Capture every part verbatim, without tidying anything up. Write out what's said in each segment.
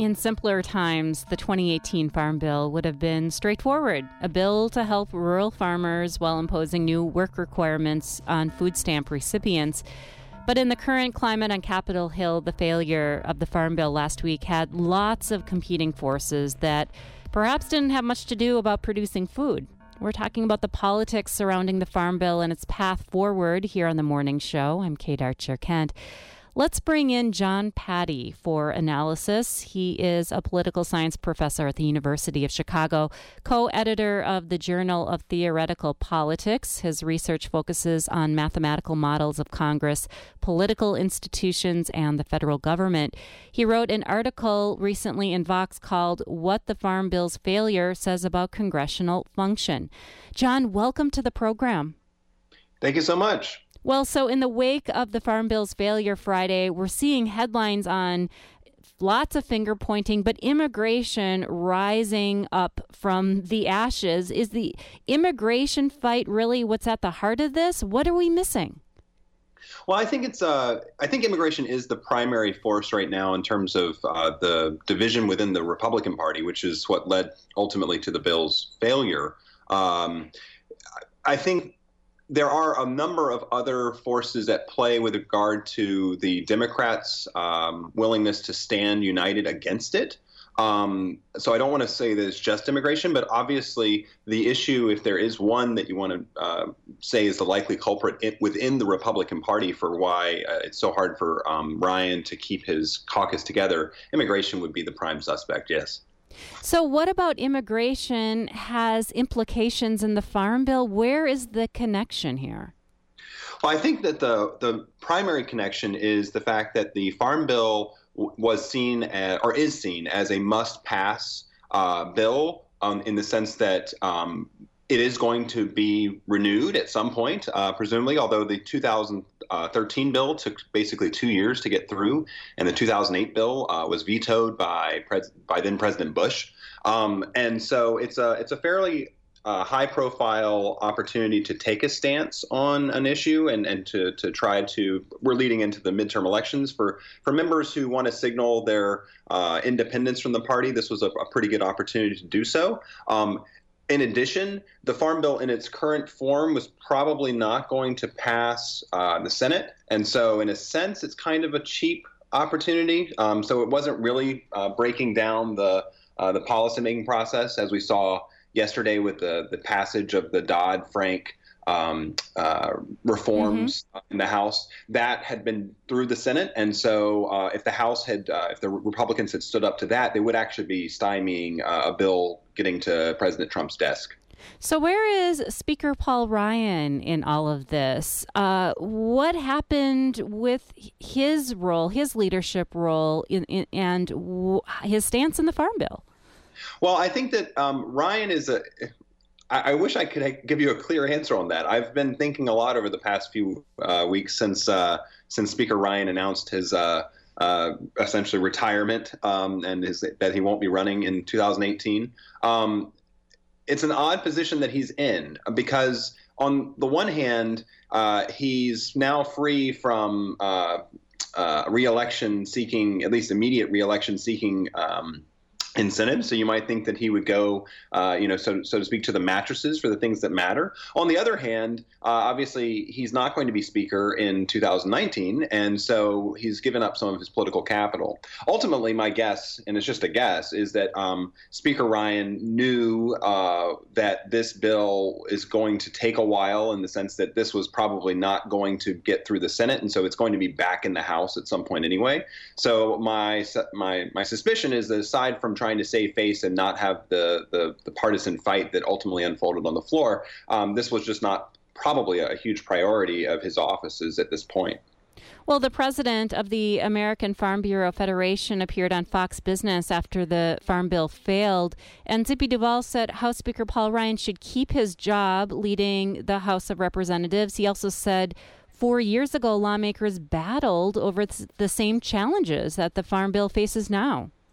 In simpler times, the twenty eighteen Farm Bill would have been straightforward, a bill to help rural farmers while imposing new work requirements on food stamp recipients. But in the current climate on Capitol Hill, the failure of the Farm Bill last week had lots of competing forces that perhaps didn't have much to do about producing food. We're talking about the politics surrounding the Farm Bill and its path forward here on The Morning Show. I'm Kate Archer-Kent. Let's bring in John Patti for analysis. He is a political science professor at the University of Chicago, co-editor of the Journal of Theoretical Politics. His research focuses on mathematical models of Congress, political institutions, and the federal government. He wrote an article recently in Vox called What the Farm Bill's Failure Says About Congressional Function. John, welcome to the program. Thank you so much. Well, so in the wake of the Farm Bill's failure Friday, we're seeing headlines on lots of finger pointing, but immigration rising up from the ashes. Is the immigration fight really what's at the heart of this? What are we missing? Well, I think it's uh, I think immigration is the primary force right now in terms of uh, the division within the Republican Party, which is what led ultimately to the bill's failure. Um, I think there are a number of other forces at play with regard to the Democrats' um, willingness to stand united against it. Um, so I don't want to say that it's just immigration, but obviously the issue, if there is one that you want to uh, say is the likely culprit it, within the Republican Party for why uh, it's so hard for um, Ryan to keep his caucus together, immigration would be the prime suspect, yes. So what about immigration has implications in the Farm Bill? Where is the connection here? Well, I think that the the primary connection is the fact that the Farm Bill w- was seen as, or is seen as a must-pass uh, bill um, in the sense that um, it is going to be renewed at some point, uh, presumably, although the two thousand thirteen bill took basically two years to get through, and the two thousand eight bill uh, was vetoed by pres- by then President Bush. Um, and so it's a it's a fairly uh, high-profile opportunity to take a stance on an issue and, and to, to try to – we're leading into the midterm elections. For, for members who want to signal their uh, independence from the party, this was a, a pretty good opportunity to do so. Um, In addition, the Farm Bill in its current form was probably not going to pass uh, the Senate. And so in a sense, it's kind of a cheap opportunity. Um, so it wasn't really uh, breaking down the uh, the policymaking process, as we saw yesterday with the, the passage of the Dodd-Frank um, uh, reforms mm-hmm. in the House. That had been through the Senate. And so uh, if the House had, uh, if the Republicans had stood up to that, they would actually be stymieing uh, a bill getting to President Trump's desk. So where is Speaker Paul Ryan in all of this? Uh, what happened with his role, his leadership role, in, in, and w- his stance in the Farm Bill? Well, I think that um, Ryan is a – I wish I could give you a clear answer on that. I've been thinking a lot over the past few uh, weeks since uh, since Speaker Ryan announced his uh, uh, essentially retirement um, and his, that he won't be running in two thousand eighteen. Um, it's an odd position that he's in because on the one hand, uh, he's now free from uh, uh, re-election seeking, at least immediate re-election seeking um incentive. So you might think that he would go, uh, you know, so so to speak, to the mattresses for the things that matter. On the other hand, uh, obviously, he's not going to be speaker in two thousand nineteen. And so he's given up some of his political capital. Ultimately, my guess, and it's just a guess, is that um, Speaker Ryan knew uh, that this bill is going to take a while in the sense that this was probably not going to get through the Senate. And so it's going to be back in the House at some point anyway. So my my my suspicion is that aside from trying to save face and not have the, the, the partisan fight that ultimately unfolded on the floor, um, this was just not probably a huge priority of his offices at this point. Well, the president of the American Farm Bureau Federation appeared on Fox Business after the Farm Bill failed, and Zippy Duvall said House Speaker Paul Ryan should keep his job leading the House of Representatives. He also said four years ago lawmakers battled over the same challenges that the Farm Bill faces now.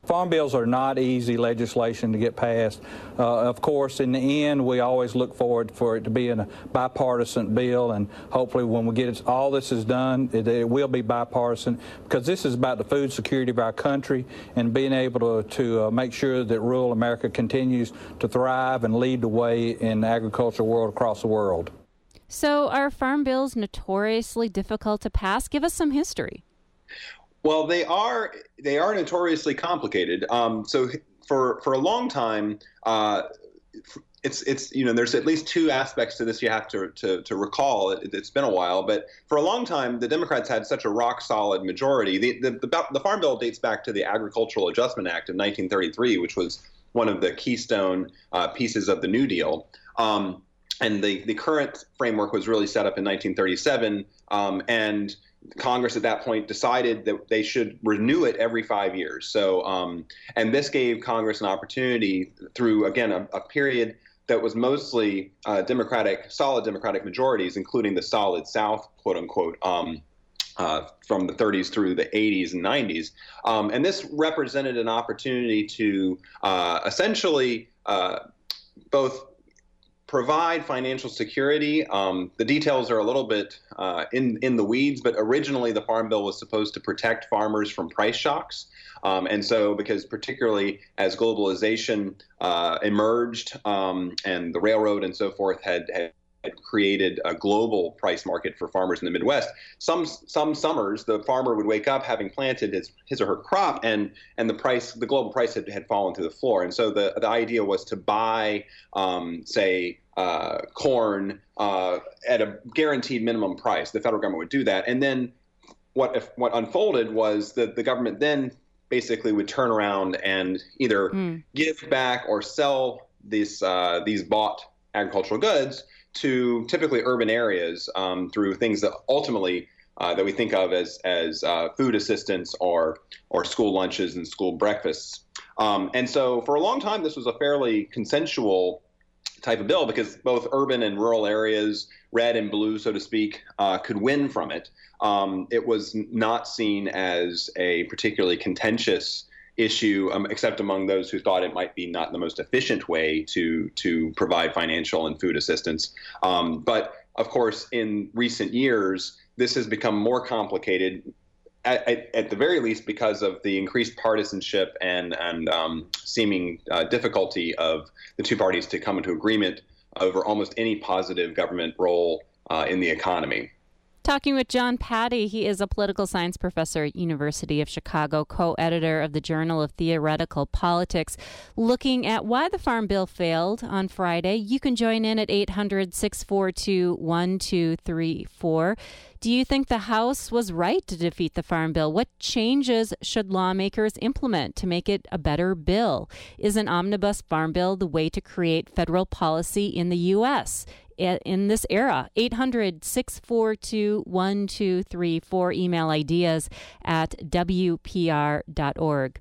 Farm bills are not easy legislation to get passed. Uh, of course, in the end, we always look forward for it to be in a bipartisan bill, and hopefully when we get it, all this is done, it, it will be bipartisan, because this is about the food security of our country and being able to, to uh, make sure that rural America continues to thrive and lead the way in the agricultural world across the world. So are farm bills notoriously difficult to pass? Give us some history. Well, they are they are notoriously complicated. Um, so for for a long time, uh, it's it's you know there's at least two aspects to this you have to to, to recall. It, it's been a while, but for a long time, the Democrats had such a rock solid majority. The the, the the Farm Bill dates back to the Agricultural Adjustment Act of nineteen thirty-three, which was one of the keystone uh, pieces of the New Deal. Um, and the the current framework was really set up in nineteen thirty-seven, um, and Congress at that point decided that they should renew it every five years. So, um, and this gave Congress an opportunity through, again, a, a period that was mostly uh, Democratic, solid Democratic majorities, including the solid South, quote unquote, um, uh, from the thirties through the eighties and nineties. Um, and this represented an opportunity to uh, essentially uh, both provide financial security. Um, the details are a little bit uh, in in the weeds, but originally the Farm Bill was supposed to protect farmers from price shocks. Um, and so, because particularly as globalization uh, emerged um, and the railroad and so forth had, had created a global price market for farmers in the Midwest, some some summers the farmer would wake up having planted his his or her crop, and and the price, the global price had, had fallen to the floor. And so the the idea was to buy, um, say, uh, corn uh, at a guaranteed minimum price. The federal government would do that, and then what if, what unfolded was that the government then basically would turn around and either mm. give back or sell these uh, these bought agricultural goods to typically urban areas um, through things that ultimately uh, that we think of as as uh, food assistance or or school lunches and school breakfasts. Um, and so for a long time, this was a fairly consensual type of bill because both urban and rural areas, red and blue, so to speak, uh, could win from it. Um, it was not seen as a particularly contentious issue, um, except among those who thought it might be not the most efficient way to to provide financial and food assistance. Um, but of course, in recent years, this has become more complicated, at, at, at the very least because of the increased partisanship and and um, seeming uh, difficulty of the two parties to come into agreement over almost any positive government role uh, in the economy. Talking with John Patty. He is a political science professor at University of Chicago, co-editor of the Journal of Theoretical Politics, looking at why the Farm Bill failed on Friday. You can join in at eight hundred, six four two, one two three four. Do you think the House was right to defeat the Farm Bill? What changes should lawmakers implement to make it a better bill? Is an omnibus farm bill the way to create federal policy in the U S in this era? eight hundred, six four two, one two three four. Email ideas at w p r dot org.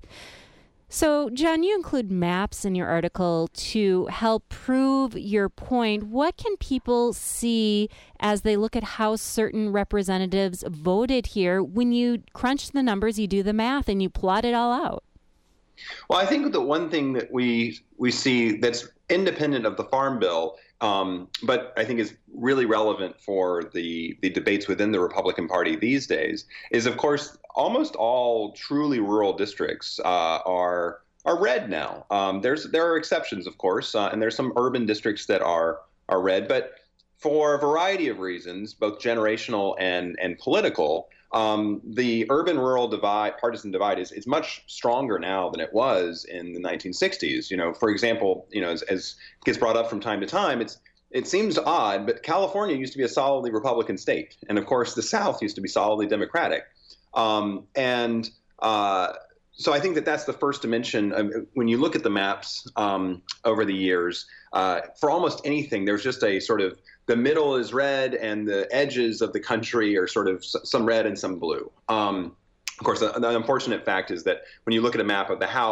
So, John, you include maps in your article to help prove your point. What can people see as they look at how certain representatives voted here? When you crunch the numbers, you do the math, and you plot it all out. Well, I think the one thing that we we see that's independent of the Farm Bill, um, but I think is really relevant for the, the debates within the Republican Party these days, is, of course, almost all truly rural districts uh, are are red now. Um, there's there are exceptions, of course, uh, and there's some urban districts that are are red, but for a variety of reasons, both generational and and political, um, the urban-rural divide, partisan divide, is is much stronger now than it was in the nineteen sixties. You know, for example, you know, as, as gets brought up from time to time, it's it seems odd, but California used to be a solidly Republican state, and of course, the South used to be solidly Democratic. Um, and uh, so I think that that's the first dimension. Um, when you look at the maps um, over the years, uh, for almost anything, there's just a sort of the middle is red and the edges of the country are sort of some red and some blue. Um, of course, the, the unfortunate fact is that when you look at a map of the House,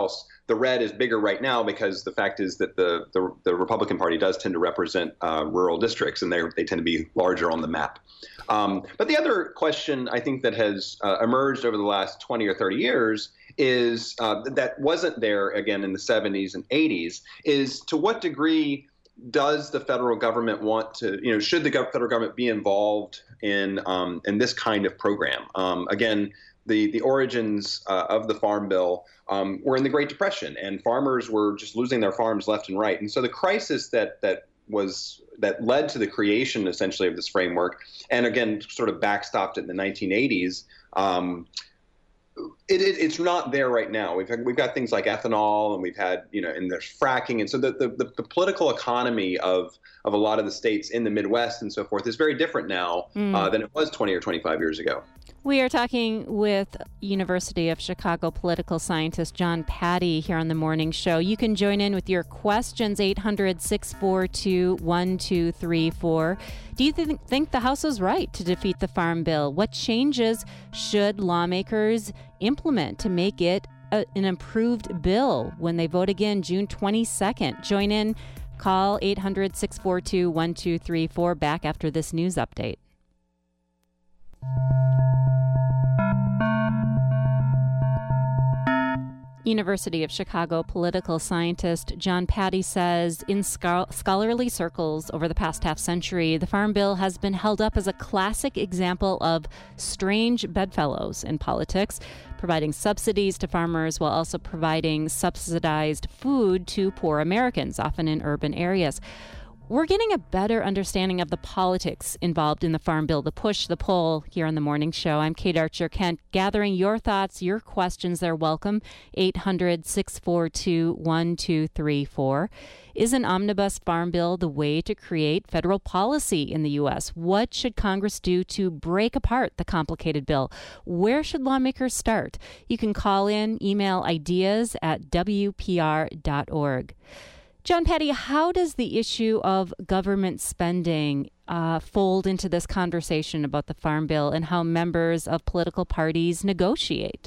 the red is bigger right now because the fact is that the the, the Republican Party does tend to represent uh, rural districts, and they they tend to be larger on the map. Um, but the other question I think that has uh, emerged over the last twenty or thirty years is uh, that wasn't there again in the seventies and eighties is to what degree does the federal government want to, you know, should the gov- federal government be involved in um, in this kind of program? Um, again, the the origins uh, of the Farm Bill um, were in the Great Depression, and farmers were just losing their farms left and right. And so the crisis that that was that led to the creation essentially of this framework, and again sort of backstopped it in the nineteen eighties. Um, It, it, it's not there right now. We've had, we've got things like ethanol, and we've had, you know, and there's fracking, and so the, the, the political economy of of a lot of the states in the Midwest and so forth is very different now mm. uh, than it was twenty or twenty-five years ago. We are talking with University of Chicago political scientist Jon Paddy here on the morning show. You can join in with your questions, eight hundred, six four two, one two three four. Do you th- think the House was right to defeat the Farm Bill? What changes should lawmakers implement to make it a, an improved bill when they vote again June twenty-second? Join in. Call eight hundred, six four two, one two three four back after this news update. University of Chicago political scientist Jon Paddy says in scho- scholarly circles over the past half century, the Farm Bill has been held up as a classic example of strange bedfellows in politics, providing subsidies to farmers while also providing subsidized food to poor Americans, often in urban areas. We're getting a better understanding of the politics involved in the Farm Bill, the push, the pull here on the morning show. I'm Kate Archer-Kent, gathering your thoughts, your questions. They're welcome. eight hundred, six four two, one two three four. Is an omnibus farm bill the way to create federal policy in the U S? What should Congress do to break apart the complicated bill? Where should lawmakers start? You can call in, email ideas at w p r dot org. Jon Paddy, how does the issue of government spending uh, fold into this conversation about the Farm Bill and how members of political parties negotiate?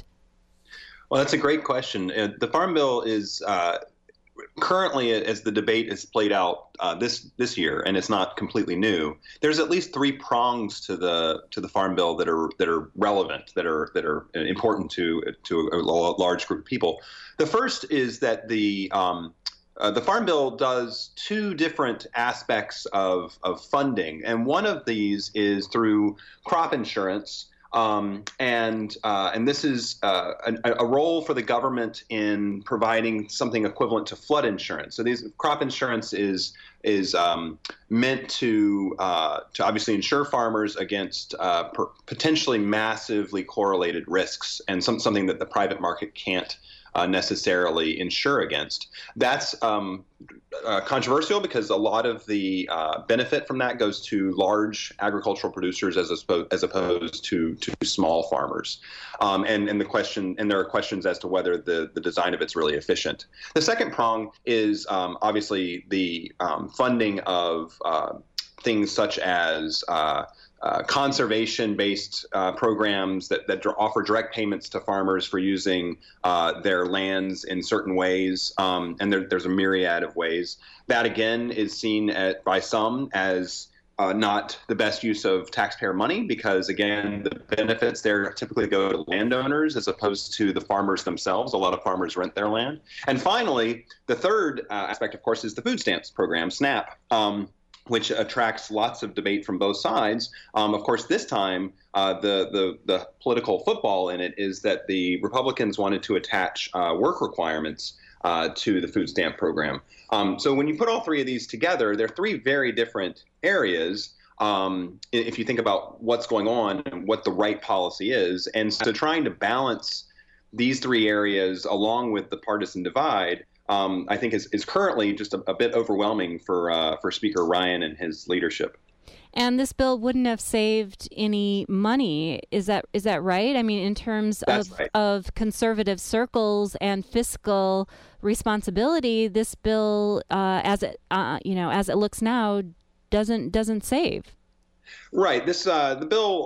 Well, that's a great question. Uh, the Farm Bill is uh, currently, as the debate is played out uh, this this year, and it's not completely new. There's at least three prongs to the to the Farm Bill that are that are relevant, that are that are important to to a large group of people. The first is that the um, Uh, the Farm Bill does two different aspects of, of funding, and one of these is through crop insurance, um, and uh, and this is uh, a, a role for the government in providing something equivalent to flood insurance. So these crop insurance is is um, meant to uh, to obviously insure farmers against uh, per- potentially massively correlated risks, and some, something that the private market can't Uh, necessarily insure against. That's um, uh, controversial because a lot of the uh, benefit from that goes to large agricultural producers as, a, as opposed to, to small farmers. Um, and, and the question, and there are questions as to whether the, the design of it's really efficient. The second prong is um, obviously the um, funding of uh, things such as uh, Uh, conservation-based uh, programs that, that dr- offer direct payments to farmers for using uh, their lands in certain ways, um, and there, there's a myriad of ways. That, again, is seen at, by some as uh, not the best use of taxpayer money because, again, the benefits there typically go to landowners as opposed to the farmers themselves. A lot of farmers rent their land. And finally, the third uh, aspect, of course, is the food stamps program, SNAP. Um, which attracts lots of debate from both sides. Um, of course, this time, uh, the, the the political football in it is that the Republicans wanted to attach uh, work requirements uh, to the food stamp program. Um, so when you put all three of these together, they're three very different areas. Um, if you think about what's going on and what the right policy is. And so trying to balance these three areas along with the partisan divide Um, I think is, is currently just a, a bit overwhelming for uh, for Speaker Ryan and his leadership. And this bill wouldn't have saved any money. Is that is that right? I mean, in terms That's of right. of conservative circles and fiscal responsibility, this bill, uh, as it uh, you know, as it looks now, doesn't doesn't save. Right. This uh, the bill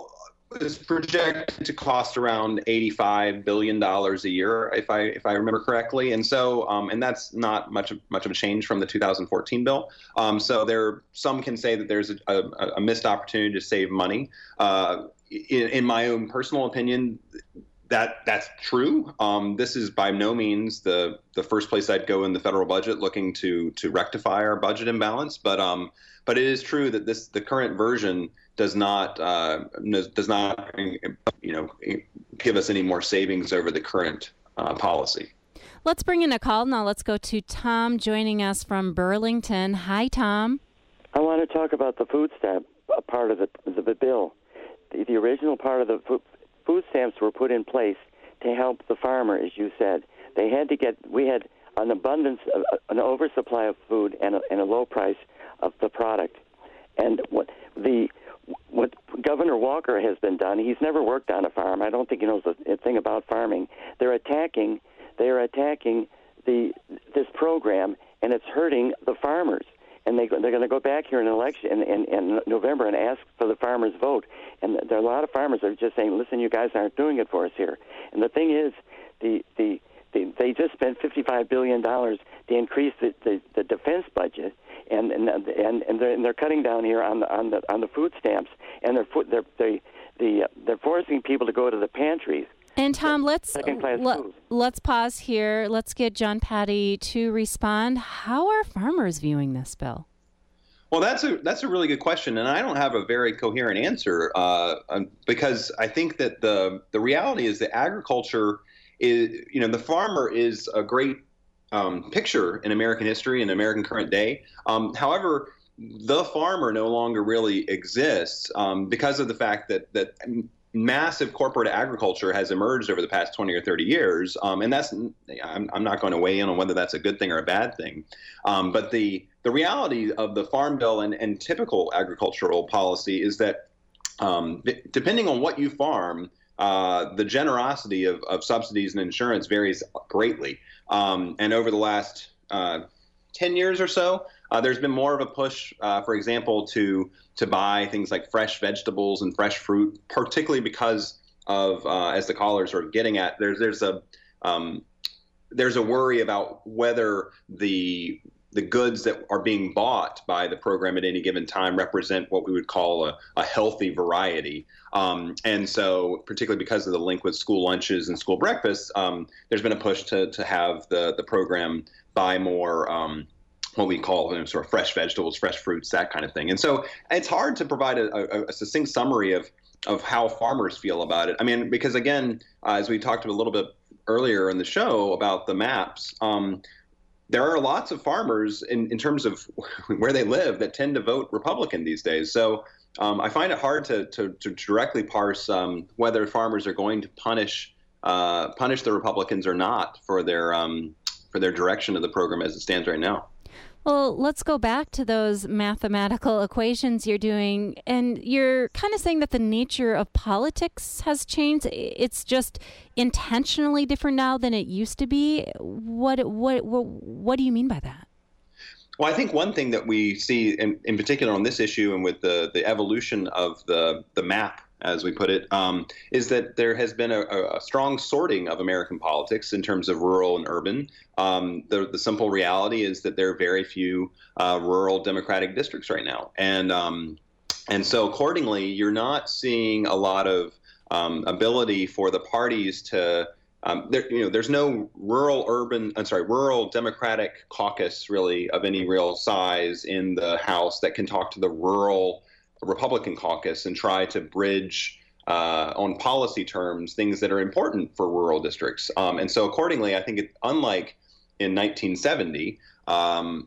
is projected to cost around eighty-five billion dollars a year, if I if I remember correctly, and so um, and that's not much of, much of a change from the two thousand fourteen bill. Um, so there, some can say that there's a, a, a missed opportunity to save money. Uh, in, in my own personal opinion, that that's true. Um, this is by no means the the first place I'd go in the federal budget looking to to rectify our budget imbalance, but um, but it is true that this the current version does not uh, does not you know give us any more savings over the current uh, policy. Let's bring in a call now. Let's go to Tom joining us from Burlington. Hi, Tom. I want to talk about the food stamp part of the, the bill. The, the original part of the food, food stamps were put in place to help the farmer, as you said. They had to get. We had an abundance, of, an oversupply of food, and a, and a low price of the product. And what the What Governor Walker has been done, he's never worked on a farm. I don't think he knows a thing about farming. They're attacking, they are attacking the this program, and it's hurting the farmers. And they they're going to go back here in election in, in, in November and ask for the farmers' vote. And there are a lot of farmers that are just saying, "Listen, you guys aren't doing it for us here." And the thing is, the the, the they just spent fifty-five billion dollars to increase the, the, the defense budget. And and and and they're, and they're cutting down here on the on the on the food stamps, and they're they're they the they're forcing people to go to the pantries. And Tom, let's let, let's pause here. Let's get John Patty to respond. How are farmers viewing this bill? Well, that's a that's a really good question, and I don't have a very coherent answer uh, because I think that the the reality is that agriculture is, you know, the farmer is a great Um, picture in American history and American current day. Um, however, the farmer no longer really exists um, because of the fact that that massive corporate agriculture has emerged over the past twenty or thirty years. Um, and that's I'm, I'm not going to weigh in on whether that's a good thing or a bad thing. Um, but the the reality of the Farm Bill and, and typical agricultural policy is that um, depending on what you farm, uh, the generosity of, of subsidies and insurance varies greatly. Um, and over the last uh, ten years or so, uh, there's been more of a push, uh, for example, to to buy things like fresh vegetables and fresh fruit, particularly because of, uh, as the callers are getting at, there's there's a um, there's a worry about whether the the goods that are being bought by the program at any given time represent what we would call a, a healthy variety. Um, and so particularly because of the link with school lunches and school breakfasts, um, there's been a push to to have the, the program buy more um, what we call, you know, sort of fresh vegetables, fresh fruits, that kind of thing. And so it's hard to provide a, a, a succinct summary of of how farmers feel about it. I mean, because again, uh, as we talked a little bit earlier in the show about the maps, um, there are lots of farmers in, in terms of where they live that tend to vote Republican these days. So um, I find it hard to, to, to directly parse um, whether farmers are going to punish uh, punish the Republicans or not for their um, for their direction of the program as it stands right now. Well, let's go back to those mathematical equations you're doing, and you're kind of saying that the nature of politics has changed. It's just intentionally different now than it used to be. What what what, what do you mean by that? Well, I think one thing that we see in, in particular on this issue and with the, the evolution of the, the map, as we put it, um, is that there has been a, a strong sorting of American politics in terms of rural and urban. Um, the, the simple reality is that there are very few uh, rural Democratic districts right now. And um, and so accordingly, you're not seeing a lot of um, ability for the parties to Um, there, you know, there's no rural urban, I'm sorry, rural Democratic caucus really of any real size in the House that can talk to the rural Republican caucus and try to bridge uh, on policy terms things that are important for rural districts. Um, and so accordingly, I think it, unlike in nineteen seventy, um,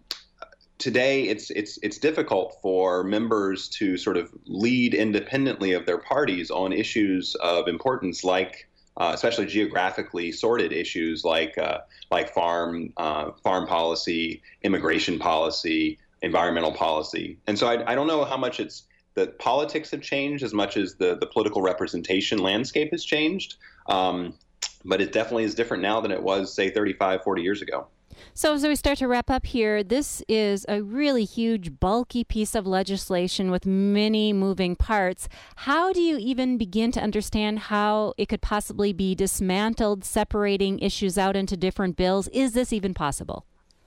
today it's it's it's difficult for members to sort of lead independently of their parties on issues of importance like Uh, especially geographically sorted issues like uh, like farm uh, farm policy, immigration policy, environmental policy. And so I, I don't know how much it's that politics have changed as much as the, the political representation landscape has changed. Um, but it definitely is different now than it was, say, thirty-five, forty years ago. So as we start to wrap up here, this is a really huge, bulky piece of legislation with many moving parts. How do you even begin to understand how it could possibly be dismantled, separating issues out into different bills? Is this even possible?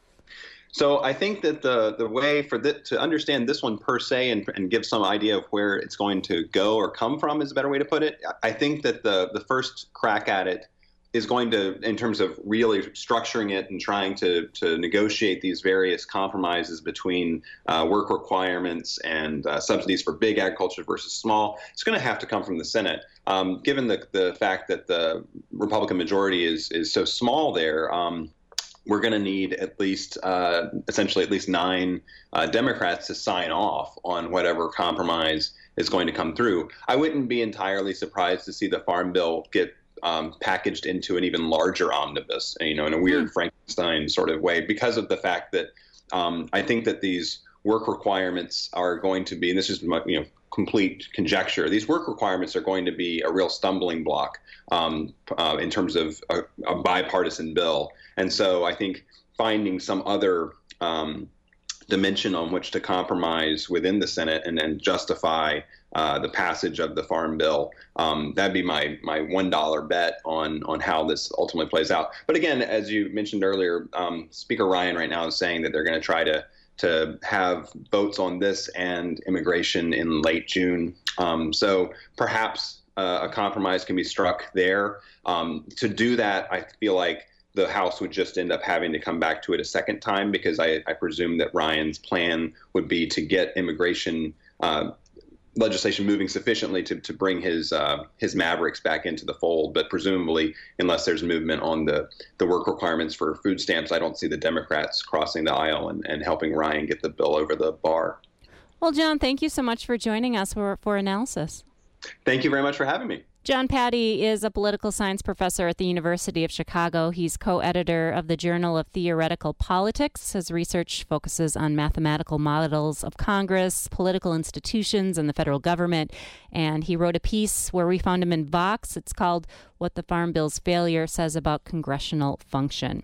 So I think that the the way for the, to understand this one per se and, and give some idea of where it's going to go or come from is a better way to put it. I think that the the first crack at it is going to, in terms of really structuring it and trying to to negotiate these various compromises between uh, work requirements and uh, subsidies for big agriculture versus small, it's going to have to come from the Senate. Um, given the the fact that the Republican majority is is so small there, um, we're going to need at least, uh, essentially at least nine uh, Democrats to sign off on whatever compromise is going to come through. I wouldn't be entirely surprised to see the Farm Bill get Um, packaged into an even larger omnibus, you know, in a weird Frankenstein sort of way, because of the fact that um, I think that these work requirements are going to be, and this is, you know, complete conjecture, these work requirements are going to be a real stumbling block um, uh, in terms of a, a bipartisan bill. And so I think finding some other um, dimension on which to compromise within the Senate and then justify uh, the passage of the Farm Bill. Um, that'd be my my one dollar bet on on how this ultimately plays out. But again, as you mentioned earlier, um, Speaker Ryan right now is saying that they're going to try to to have votes on this and immigration in late June. Um, so perhaps uh, a compromise can be struck there. Um, to do that, I feel like the House would just end up having to come back to it a second time, because I, I presume that Ryan's plan would be to get immigration uh, legislation moving sufficiently to, to bring his uh, his mavericks back into the fold. But presumably, unless there's movement on the, the work requirements for food stamps, I don't see the Democrats crossing the aisle and, and helping Ryan get the bill over the bar. Well, John, thank you so much for joining us for, for analysis. Thank you very much for having me. John Patty is a political science professor at the University of Chicago. He's co-editor of the Journal of Theoretical Politics. His research focuses on mathematical models of Congress, political institutions, and the federal government. And he wrote a piece where we found him in Vox. It's called What the Farm Bill's Failure Says About Congressional Function.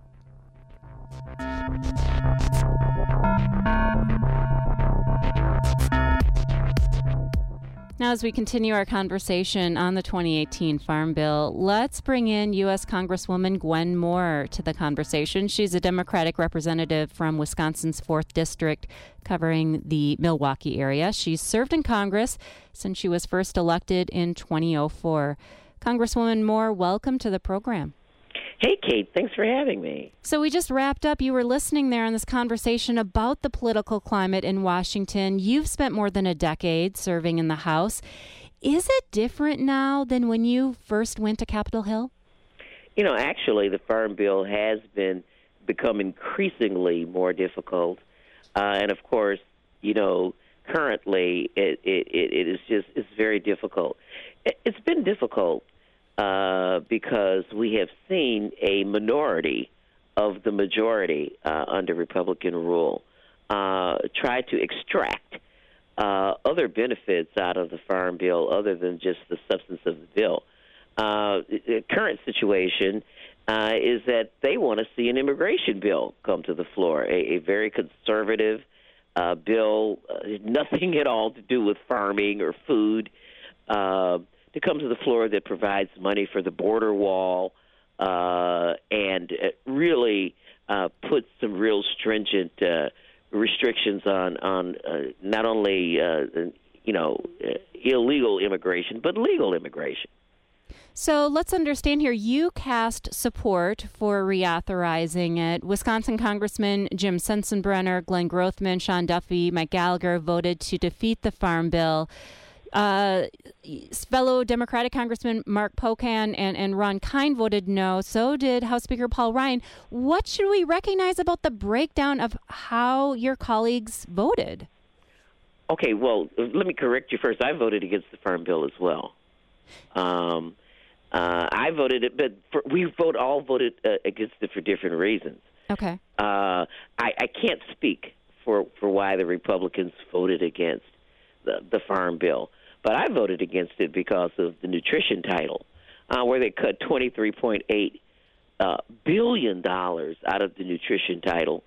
Now, as we continue our conversation on the twenty eighteen Farm Bill, let's bring in U S Congresswoman Gwen Moore to the conversation. She's a Democratic representative from Wisconsin's fourth District, covering the Milwaukee area. She's served in Congress since she was first elected in twenty oh four. Congresswoman Moore, welcome to the program. Hey, Kate, thanks for having me. So we just wrapped up. You were listening there in this conversation about the political climate in Washington. You've spent more than a decade serving in the House. Is it different now than when you first went to Capitol Hill? You know, actually, the Farm Bill has been become increasingly more difficult. Uh, and, of course, you know, currently it, it, it is just it's very difficult. It, it's been difficult. Uh, because we have seen a minority of the majority uh, under Republican rule uh, try to extract uh, other benefits out of the Farm Bill other than just the substance of the bill. Uh, the current situation uh, is that they want to see an immigration bill come to the floor, a, a very conservative uh, bill, uh, nothing at all to do with farming or food, uh, to come to the floor that provides money for the border wall uh, and really uh, puts some real stringent uh, restrictions on on uh, not only uh, you know illegal immigration but legal immigration. So let's understand here. You cast support for reauthorizing it. Wisconsin Congressman Jim Sensenbrenner, Glenn Grothman, Sean Duffy, Mike Gallagher voted to defeat the Farm Bill. Uh, fellow Democratic Congressman Mark Pocan and, and Ron Kind voted no. So did House Speaker Paul Ryan. What should we recognize about the breakdown of how your colleagues voted? Okay, well, let me correct you first. I voted against the Farm Bill as well. Um, uh, I voted it, but for, we vote all voted uh, against it for different reasons. Okay. Uh, I, I can't speak for, for why the Republicans voted against the, the Farm Bill. But I voted against it because of the nutrition title, uh, where they cut twenty-three point eight uh, billion dollars out of the nutrition title.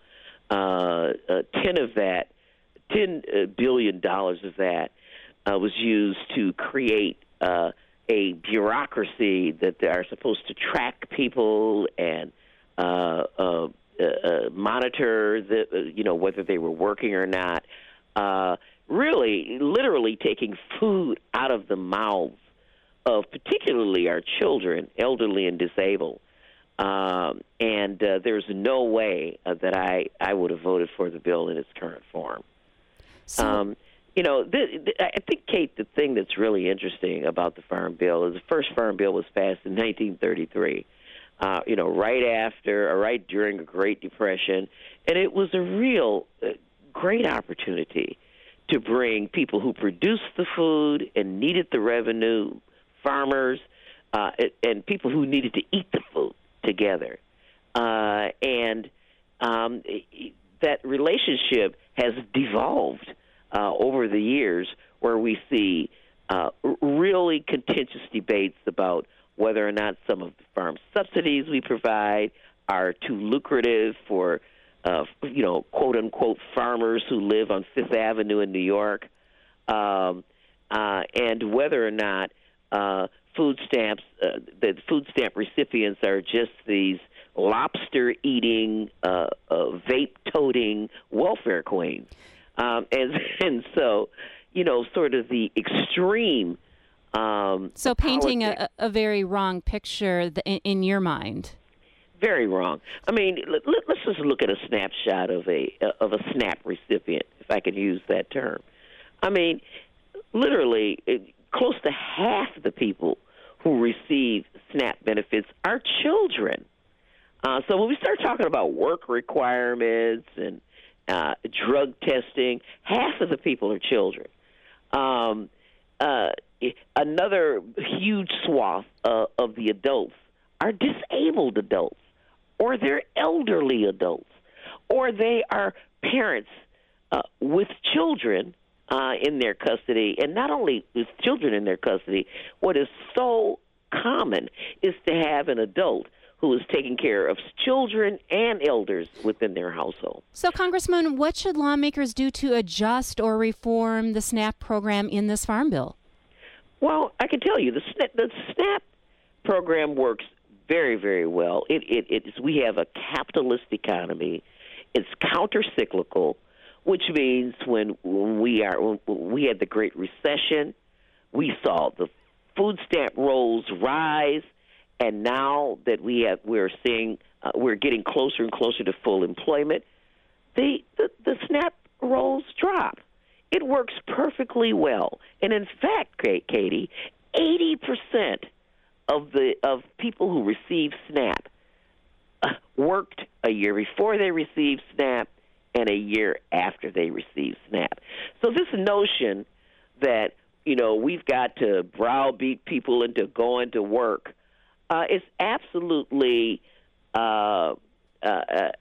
Uh, uh, ten of that, ten billion dollars of that uh, was used to create uh, a bureaucracy that they are supposed to track people and uh, uh, uh, monitor the, uh, you know, whether they were working or not. Uh, really, literally taking food out of the mouths of particularly our children, elderly and disabled. Um, and uh, there's no way uh, that I, I would have voted for the bill in its current form. So, um, you know, th- th- I think, Kate, the thing that's really interesting about the Farm Bill is the first Farm Bill was passed in nineteen thirty-three, uh, you know, right after or right during the Great Depression. And it was a real uh, great opportunity to bring people who produced the food and needed the revenue, farmers, uh, and people who needed to eat the food together. Uh, and um, that relationship has devolved uh, over the years, where we see uh, really contentious debates about whether or not some of the farm subsidies we provide are too lucrative for, uh, you know, quote-unquote farmers who live on Fifth Avenue in New York, um, uh, and whether or not uh, food stamps, uh, the food stamp recipients are just these lobster-eating, uh, uh, vape-toting welfare queens. Um, and, and so, you know, sort of the extreme. Um, so painting a, a very wrong picture in, in your mind. Very wrong. I mean, let, let's just look at a snapshot of a of a SNAP recipient, if I could use that term. I mean, literally, it, close to half the people who receive SNAP benefits are children. Uh, so when we start talking about work requirements and uh, drug testing, half of the people are children. Um, uh, another huge swath uh, of the adults are disabled adults, or they're elderly adults, or they are parents uh, with children uh, in their custody. And not only with children in their custody, what is so common is to have an adult who is taking care of children and elders within their household. So, Congressman, what should lawmakers do to adjust or reform the SNAP program in this Farm Bill? Well, I can tell you, the SNAP, the SNAP program works very, very well. It, it, it's, we have a capitalist economy. It's counter-cyclical, which means when, when we are when we had the Great Recession, we saw the food stamp rolls rise. And now that we have, we're seeing, uh, we're getting closer and closer to full employment, the, the the SNAP rolls drop. It works perfectly well, and in fact, Katie, eighty percent of the of people who receive SNAP uh, worked a year before they received SNAP and a year after they received SNAP. So this notion that, you know, we've got to browbeat people into going to work. Uh, it's absolutely uh, uh, uh,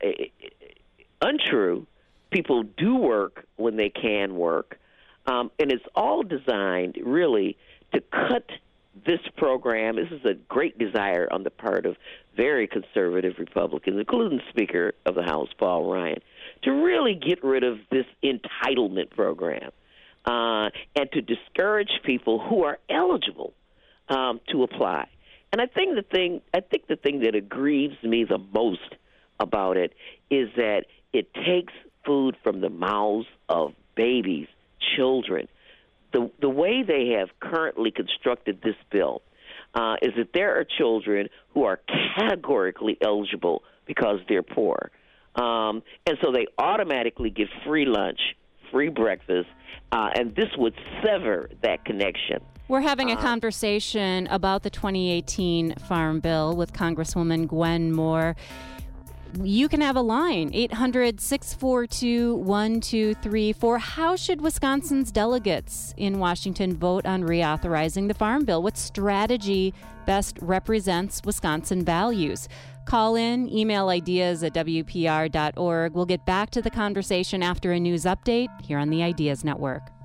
untrue. People do work when they can work, um, and it's all designed really to cut this program. This is a great desire on the part of very conservative Republicans, including Speaker of the House, Paul Ryan, to really get rid of this entitlement program uh, and to discourage people who are eligible um, to apply. And I think the thing I think the thing that grieves me the most about it is that it takes food from the mouths of babies, children. The the way they have currently constructed this bill uh, is that there are children who are categorically eligible because they're poor. Um, and so they automatically get free lunch, free breakfast, uh, and this would sever that connection. We're having a conversation about the twenty eighteen Farm Bill with Congresswoman Gwen Moore. You can have a line, eight hundred, six four two, one two three four. How should Wisconsin's delegates in Washington vote on reauthorizing the Farm Bill? What strategy best represents Wisconsin values? Call in, email ideas at W P R dot org. We'll get back to the conversation after a news update here on the Ideas Network.